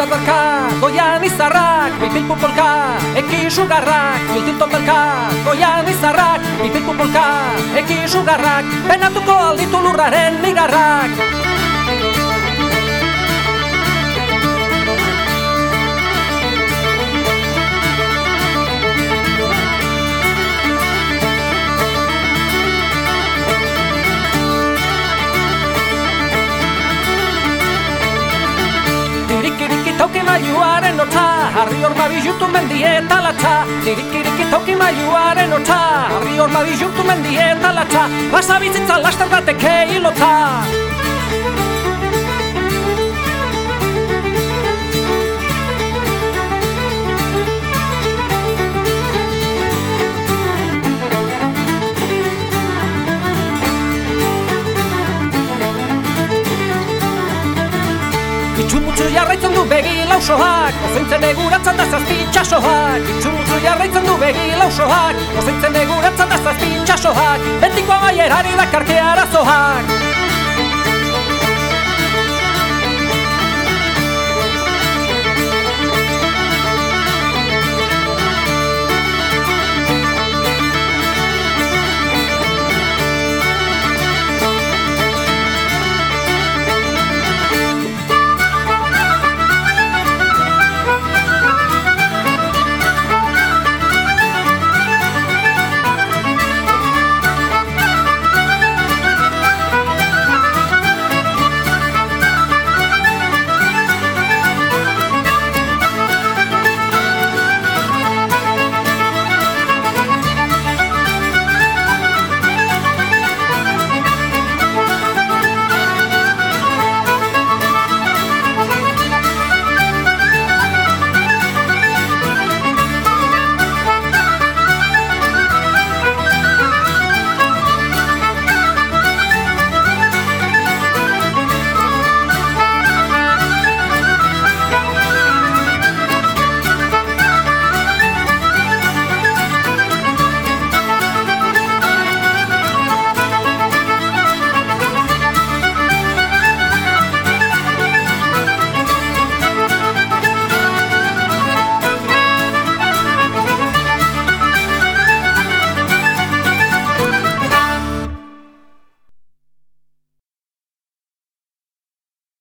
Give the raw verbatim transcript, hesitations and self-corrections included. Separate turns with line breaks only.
dardarka, goian izarrak, pipilpupolka, eki sugarrak, miltiltopelka, goian izarrak, pipilpupolka, eki sugarrak, penatuko alditu lurraren igarrak. Dirikiriki toki mailuaren otza, harri horma bijutu mendie talatza. Dirikiriki toki mailuaren otza, harri horma bijutu mendie talatza. Basa bizitza lastar dateke hilotza. Itxumutzu jarraitzen du begi lausoak, ozointzen eguratzen da zazpi itxasoak. Itxumutzu jarraitzen du begi lausoak, ozointzen eguratzen da zazpi itxasoak. Betiko amaierari dakarke arazoak.